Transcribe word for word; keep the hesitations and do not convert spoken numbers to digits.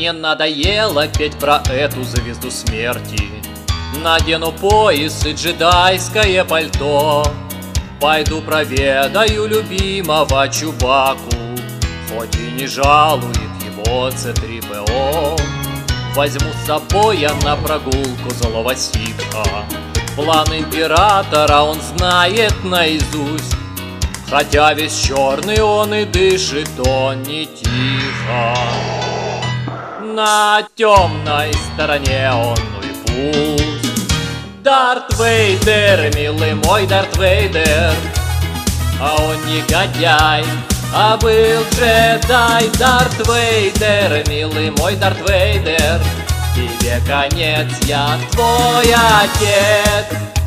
Мне надоело петь про эту звезду смерти. Надену пояс и джедайское пальто. Пойду проведаю любимого Чубаку, хоть и не жалует его Си три Пи О. Возьму с собой я на прогулку злого ситха. План императора он знает наизусть, хотя весь черный он и дышит он не тихо. На темной стороне он, ну и пусть. Дарт Вейдер, милый мой Дарт Вейдер, а он негодяй, а был джедай. Дарт Вейдер, милый мой Дарт Вейдер, тебе конец, я твой отец.